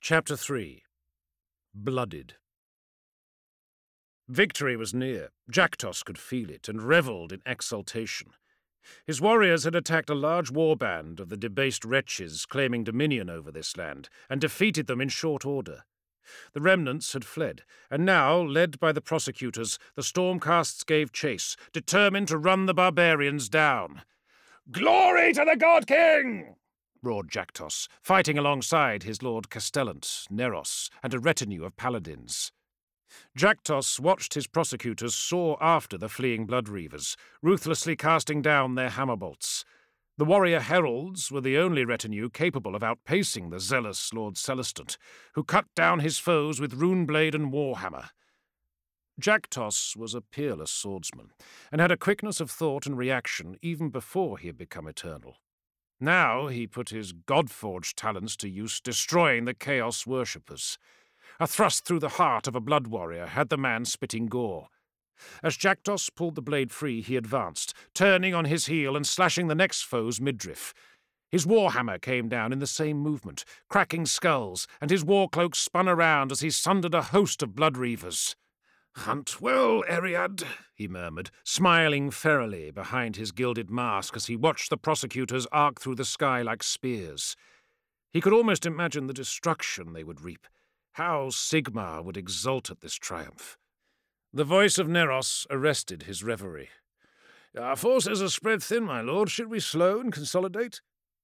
Chapter 3. Blooded. Victory was near. Jaktos could feel it, and revelled in exultation. His warriors had attacked a large warband of the debased wretches claiming dominion over this land, and defeated them in short order. The remnants had fled, and now, led by the prosecutors, the Stormcasts gave chase, determined to run the barbarians down. "Glory to the God King!" roared Jaktos, fighting alongside his lord Castellant, Neros, and a retinue of paladins. Jaktos watched his prosecutors soar after the fleeing blood-reavers, ruthlessly casting down their hammer-bolts. The warrior heralds were the only retinue capable of outpacing the zealous Lord Celestant, who cut down his foes with runeblade and warhammer. Jaktos was a peerless swordsman, and had a quickness of thought and reaction even before he had become eternal. Now he put his god-forged talents to use, destroying the Chaos worshippers. A thrust through the heart of a blood warrior had the man spitting gore. As Jaktos pulled the blade free, he advanced, turning on his heel and slashing the next foe's midriff. His warhammer came down in the same movement, cracking skulls, and his warcloak spun around as he sundered a host of blood-reavers. "Hunt well, Eriad," he murmured, smiling ferally behind his gilded mask as he watched the prosecutors arc through the sky like spears. He could almost imagine the destruction they would reap. How Sigmar would exult at this triumph. The voice of Neros arrested his reverie. "Our forces are spread thin, my lord. Should we slow and consolidate?"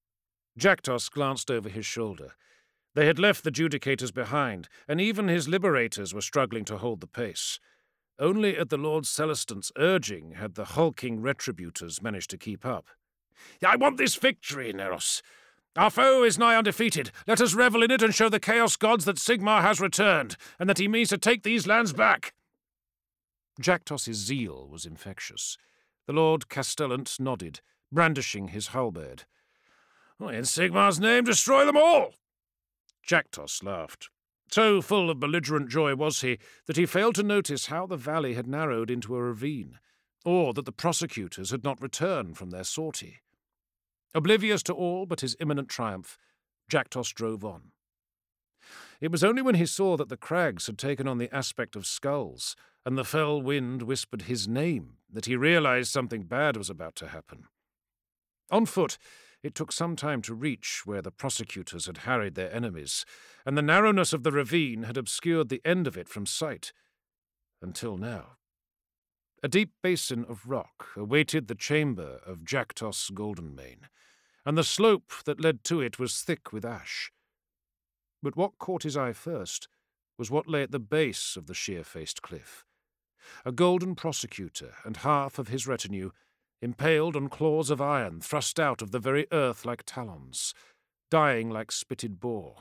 Jaktos glanced over his shoulder. They had left the Judicators behind, and even his liberators were struggling to hold the pace. Only at the Lord Celestant's urging had the hulking retributors managed to keep up. "I want this victory, Neros. Our foe is nigh undefeated. Let us revel in it and show the Chaos gods that Sigmar has returned, and that he means to take these lands back." Jaktos's zeal was infectious. The Lord Castellant nodded, brandishing his halberd. "In Sigmar's name, destroy them all!" Jaktos laughed. So full of belligerent joy was he that he failed to notice how the valley had narrowed into a ravine, or that the prosecutors had not returned from their sortie. Oblivious to all but his imminent triumph, Jaktos drove on. It was only when he saw that the crags had taken on the aspect of skulls, and the fell wind whispered his name, that he realized something bad was about to happen. On foot, it took some time to reach where the prosecutors had harried their enemies, and the narrowness of the ravine had obscured the end of it from sight. Until now. A deep basin of rock awaited the chamber of Jaktos Goldenmane, and the slope that led to it was thick with ash. But what caught his eye first was what lay at the base of the sheer-faced cliff. A golden prosecutor and half of his retinue, impaled on claws of iron thrust out of the very earth like talons, dying like spitted boar.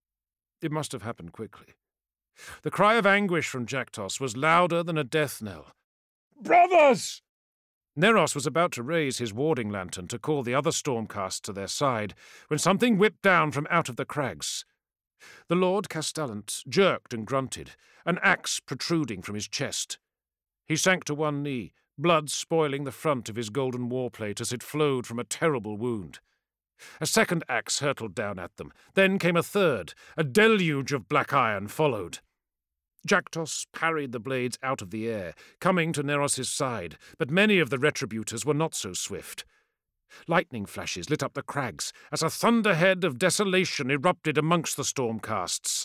It must have happened quickly. The cry of anguish from Jaktos was louder than a death knell. "Brothers!" Neros was about to raise his warding lantern to call the other Stormcast to their side, when something whipped down from out of the crags. The Lord Castellant jerked and grunted, an axe protruding from his chest. He sank to one knee, blood spoiling the front of his golden warplate as it flowed from a terrible wound. A second axe hurtled down at them. Then came a third. A deluge of black iron followed. Jaktos parried the blades out of the air, coming to Neros's side, but many of the retributors were not so swift. Lightning flashes lit up the crags as a thunderhead of desolation erupted amongst the Stormcasts.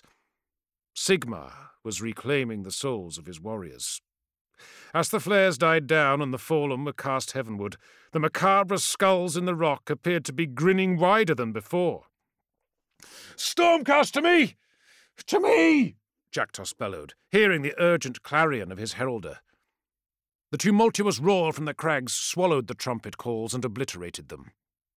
Sigmar was reclaiming the souls of his warriors. As the flares died down and the fallen were cast heavenward, the macabre skulls in the rock appeared to be grinning wider than before. "Stormcast, to me! To me!" Jaktos bellowed, hearing the urgent clarion of his heralder. The tumultuous roar from the crags swallowed the trumpet calls and obliterated them.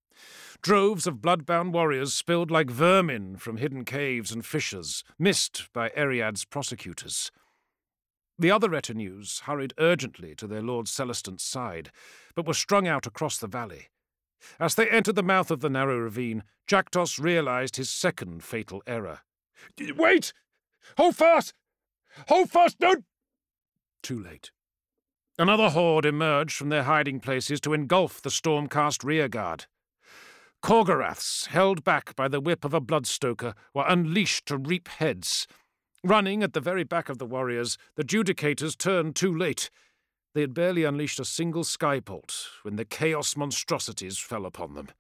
Droves of blood-bound warriors spilled like vermin from hidden caves and fissures, missed by Eriad's prosecutors. The other retinues hurried urgently to their Lord Celestant's side, but were strung out across the valley. As they entered the mouth of the narrow ravine, Jaktos realized his second fatal error. "Wait! Hold fast! Hold fast! Don't—" Too late. Another horde emerged from their hiding places to engulf the Stormcast rearguard. Korgoraths, held back by the whip of a bloodstoker, were unleashed to reap heads. Running at the very back of the warriors, the Judicators turned too late. They had barely unleashed a single skybolt when the chaos monstrosities fell upon them.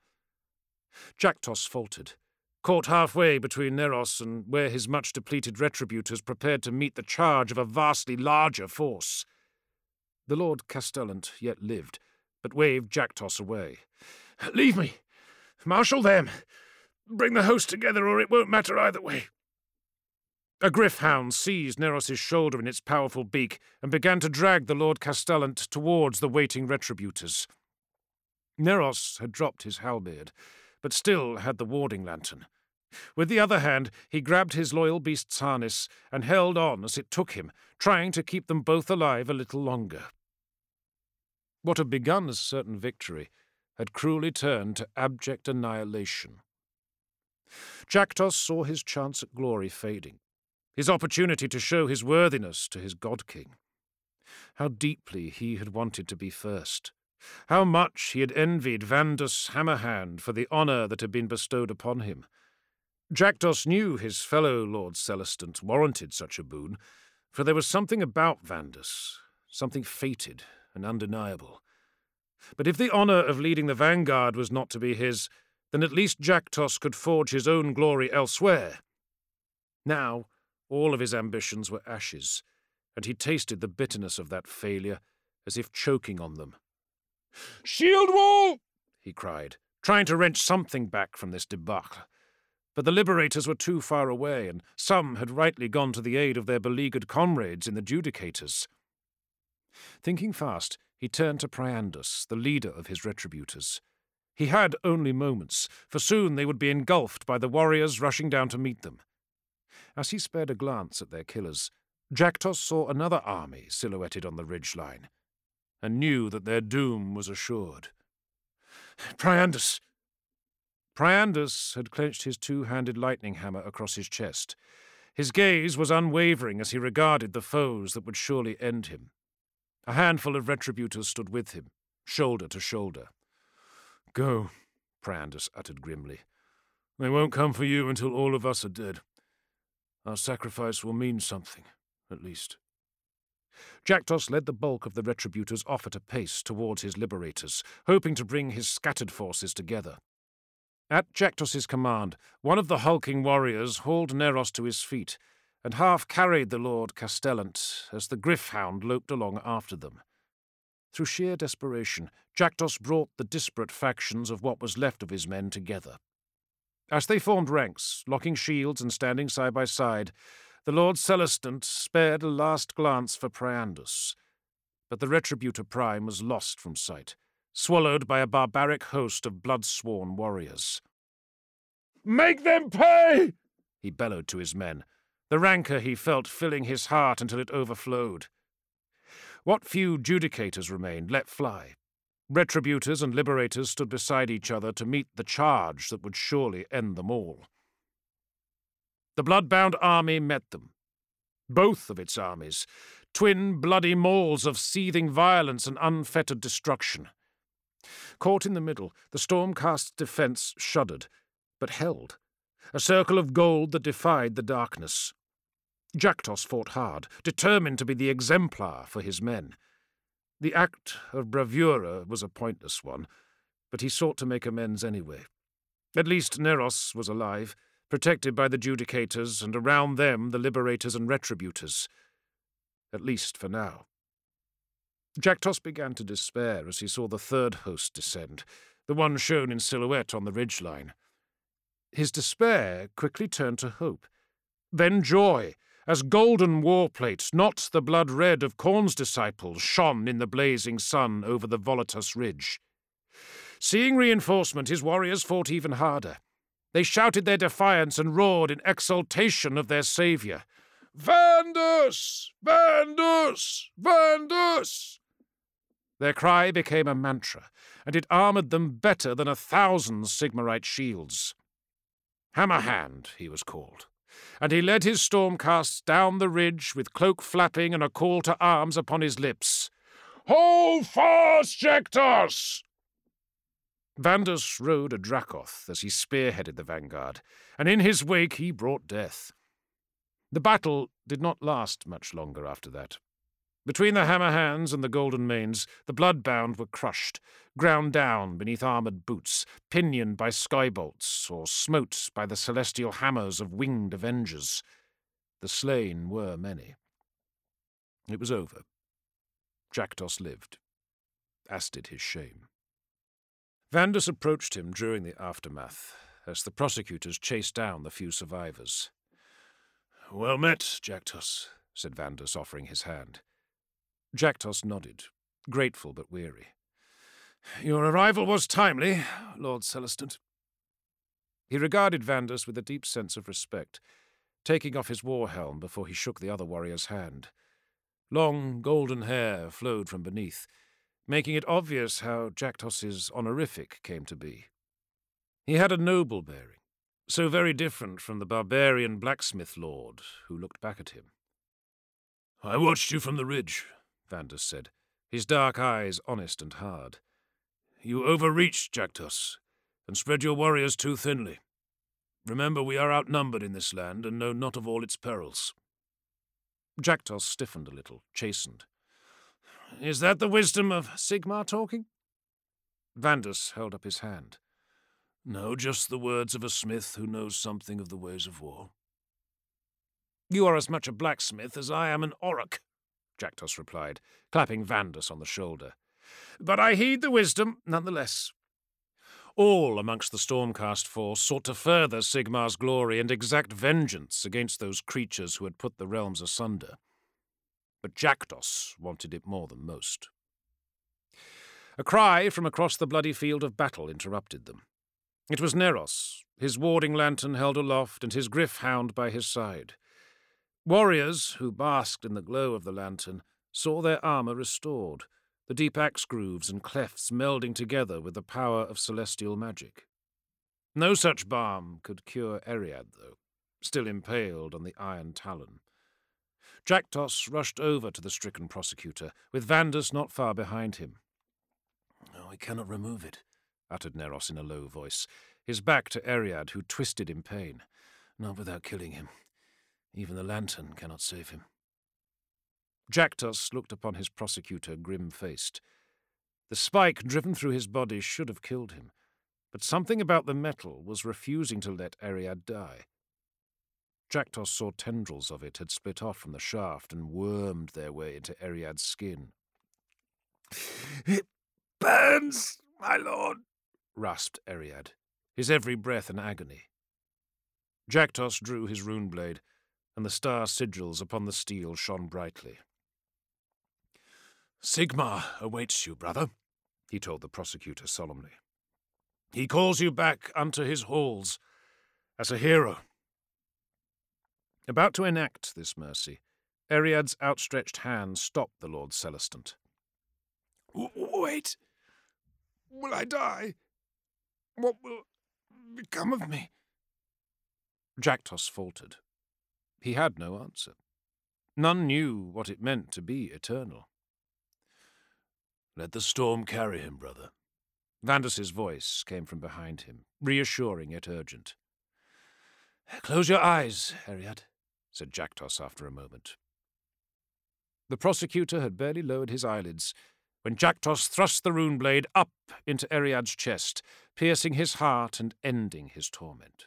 Jaktos faltered, caught halfway between Neros and where his much-depleted retributors prepared to meet the charge of a vastly larger force. The Lord Castellant yet lived, but waved Jaktos away. "Leave me! Marshal them! Bring the host together, or it won't matter either way." A griffhound seized Neros's shoulder in its powerful beak and began to drag the Lord Castellant towards the waiting retributors. Neros had dropped his halberd, but still had the warding lantern. With the other hand, he grabbed his loyal beast's harness and held on as it took him, trying to keep them both alive a little longer. What had begun as certain victory had cruelly turned to abject annihilation. Jaktos saw his chance at glory fading, his opportunity to show his worthiness to his god-king. How deeply he had wanted to be first. How much he had envied Vandus Hammerhand for the honour that had been bestowed upon him. Jaktos knew his fellow Lord Celestant warranted such a boon, for there was something about Vandus, something fated and undeniable. But if the honour of leading the vanguard was not to be his, then at least Jaktos could forge his own glory elsewhere. Now, all of his ambitions were ashes, and he tasted the bitterness of that failure as if choking on them. "Shield wall!" he cried, trying to wrench something back from this debacle. But the liberators were too far away, and some had rightly gone to the aid of their beleaguered comrades in the Judicators. Thinking fast, he turned to Priandus, the leader of his retributors. He had only moments, for soon they would be engulfed by the warriors rushing down to meet them. As he spared a glance at their killers, Jaktos saw another army silhouetted on the ridgeline, and knew that their doom was assured. "Priandus!" Priandus had clenched his two-handed lightning hammer across his chest. His gaze was unwavering as he regarded the foes that would surely end him. A handful of retributors stood with him, shoulder to shoulder. "Go," Priandus uttered grimly. "They won't come for you until all of us are dead. Our sacrifice will mean something, at least." Jaktos led the bulk of the retributors off at a pace towards his liberators, hoping to bring his scattered forces together. At Jaktos's command, one of the hulking warriors hauled Neros to his feet and half-carried the Lord Castellant as the griffhound loped along after them. Through sheer desperation, Jaktos brought the disparate factions of what was left of his men together. As they formed ranks, locking shields and standing side by side, the Lord Celestant spared a last glance for Priandus, but the Retributor Prime was lost from sight, swallowed by a barbaric host of blood-sworn warriors. "Make them pay!" he bellowed to his men, the rancour he felt filling his heart until it overflowed. What few Judicators remained let fly. Retributors and liberators stood beside each other to meet the charge that would surely end them all. The blood-bound army met them. Both of its armies, twin bloody mauls of seething violence and unfettered destruction. Caught in the middle, the Stormcast's defence shuddered, but held, a circle of gold that defied the darkness. Jaktos fought hard, determined to be the exemplar for his men. The act of bravura was a pointless one, but he sought to make amends anyway. At least Neros was alive, protected by the Judicators, and around them the Liberators and Retributors. At least for now. Jaktos began to despair as he saw the third host descend, the one shown in silhouette on the ridgeline. His despair quickly turned to hope, then joy, as golden war plates, not the blood red of Khorne's disciples, shone in the blazing sun over the Volatus ridge. Seeing reinforcement, his warriors fought even harder. They shouted their defiance and roared in exultation of their saviour. "Vandus! Vandus! Vandus!" Their cry became a mantra, and it armoured them better than 1,000 Sigmarite shields. Hammerhand, he was called, and he led his Stormcasts down the ridge with cloak flapping and a call to arms upon his lips. "Hold fast, Jaktos!" Vandus rode a Dracoth as he spearheaded the vanguard, and in his wake he brought death. The battle did not last much longer after that. Between the hammer hands and the golden manes, the bloodbound were crushed, ground down beneath armoured boots, pinioned by skybolts, or smote by the celestial hammers of winged avengers. The slain were many. It was over. Jaktos lived, as did his shame. Vandus approached him during the aftermath, as the prosecutors chased down the few survivors. "Well met, Jaktos," said Vandus, offering his hand. Jaktos nodded, grateful but weary. "Your arrival was timely, Lord Celestant." He regarded Vandus with a deep sense of respect, taking off his war helm before he shook the other warrior's hand. Long, golden hair flowed from beneath, making it obvious how Jaktos's honorific came to be. He had a noble bearing, so very different from the barbarian blacksmith lord who looked back at him. "I watched you from the ridge," Vandus said, his dark eyes honest and hard. "You overreached, Jaktos, and spread your warriors too thinly. Remember, we are outnumbered in this land and know not of all its perils." Jaktos stiffened a little, chastened. "Is that the wisdom of Sigmar talking?" Vandus held up his hand. "No, just the words of a smith who knows something of the ways of war." "You are as much a blacksmith as I am an auroch," Jaktos replied, clapping Vandus on the shoulder. "But I heed the wisdom nonetheless." All amongst the Stormcast force sought to further Sigmar's glory and exact vengeance against those creatures who had put the realms asunder. But Jaktos wanted it more than most. A cry from across the bloody field of battle interrupted them. It was Neros, his warding lantern held aloft and his Gryph-hound by his side. Warriors, who basked in the glow of the lantern, saw their armour restored, the deep axe grooves and clefts melding together with the power of celestial magic. No such balm could cure Eriad, though, still impaled on the iron talon. Jaktos rushed over to the stricken prosecutor, with Vandus not far behind him. "We cannot remove it," uttered Neros in a low voice, his back to Eriad, who twisted in pain. "Not without killing him. Even the lantern cannot save him." Jaktos looked upon his prosecutor grim-faced. The spike driven through his body should have killed him, but something about the metal was refusing to let Eriad die. Jaktos saw tendrils of it had split off from the shaft and wormed their way into Eriad's skin. "It burns, my lord," rasped Eriad, his every breath an agony. Jaktos drew his rune blade, and the star sigils upon the steel shone brightly. "Sigmar awaits you, brother," he told the prosecutor solemnly. "He calls you back unto his halls as a hero." About to enact this mercy, Eriad's outstretched hand stopped the Lord Celestant. "Wait! Will I die? What will become of me?" Jaktos faltered. He had no answer. None knew what it meant to be eternal. "Let the storm carry him, brother." Vandus's voice came from behind him, reassuring yet urgent. "Close your eyes, Eriad," said Jaktos after a moment. The prosecutor had barely lowered his eyelids when Jaktos thrust the rune blade up into Eriad's chest, piercing his heart and ending his torment.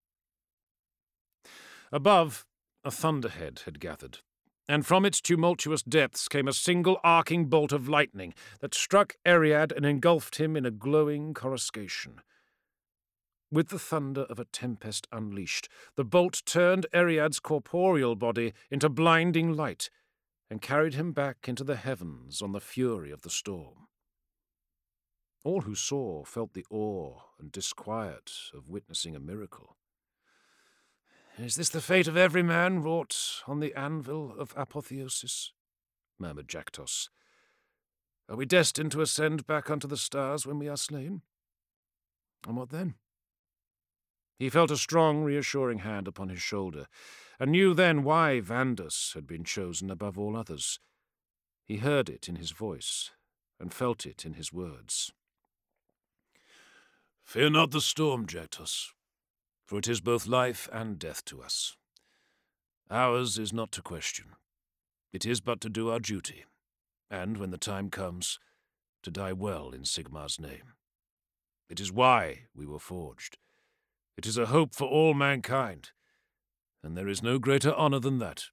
Above, a thunderhead had gathered, and from its tumultuous depths came a single arcing bolt of lightning that struck Eriad and engulfed him in a glowing coruscation. With the thunder of a tempest unleashed, the bolt turned Eriad's corporeal body into blinding light and carried him back into the heavens on the fury of the storm. All who saw felt the awe and disquiet of witnessing a miracle. "Is this the fate of every man wrought on the anvil of apotheosis?" murmured Jaktos. "Are we destined to ascend back unto the stars when we are slain? And what then?" He felt a strong, reassuring hand upon his shoulder, and knew then why Vandus had been chosen above all others. He heard it in his voice, and felt it in his words. Fear not the storm, Jaktos, for it is both life and death to us. Ours is not to question. It is but to do our duty, and, when the time comes, to die well in Sigmar's name. It is why we were forged. It is a hope for all mankind, and there is no greater honor than that.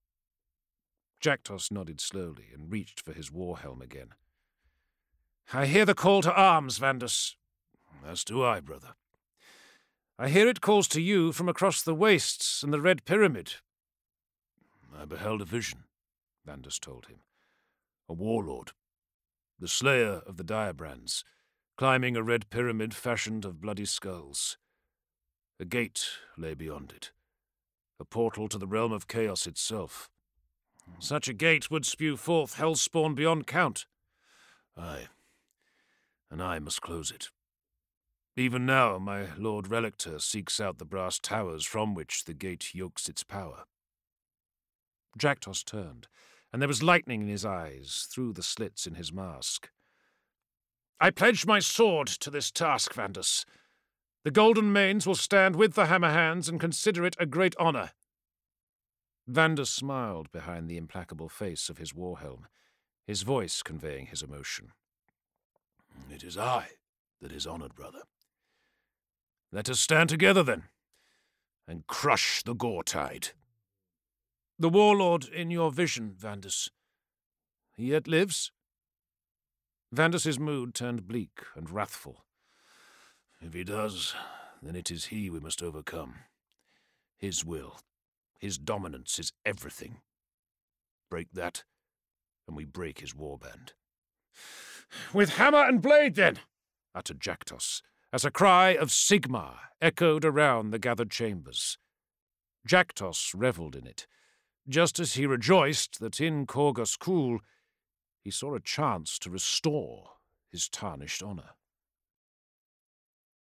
Jaktos nodded slowly and reached for his war helm again. I hear the call to arms, Vandus. As do I, brother. I hear it calls to you from across the wastes and the Red Pyramid. I beheld a vision, Vandus told him. A warlord, the slayer of the Direbrands, climbing a red pyramid fashioned of bloody skulls. A gate lay beyond it, a portal to the realm of chaos itself. Such a gate would spew forth hellspawn beyond count. Aye, and I must close it. Even now my Lord Relictor seeks out the brass towers from which the gate yokes its power. Jaktos turned, and there was lightning in his eyes through the slits in his mask. I pledge my sword to this task, Vandus. The Golden Manes will stand with the Hammerhands and consider it a great honor. Vandus smiled behind the implacable face of his warhelm, his voice conveying his emotion. It is I that is honored, brother. Let us stand together, then, and crush the Gore-Tide. The warlord in your vision, Vandus, he yet lives? Vandus's mood turned bleak and wrathful. If he does, then it is he we must overcome. His will, his dominance is everything. Break that, and we break his warband. With hammer and blade, then, uttered Jaktos, as a cry of Sigmar echoed around the gathered chambers. Jaktos revelled in it, just as he rejoiced that in Korghos Khul he saw a chance to restore his tarnished honor.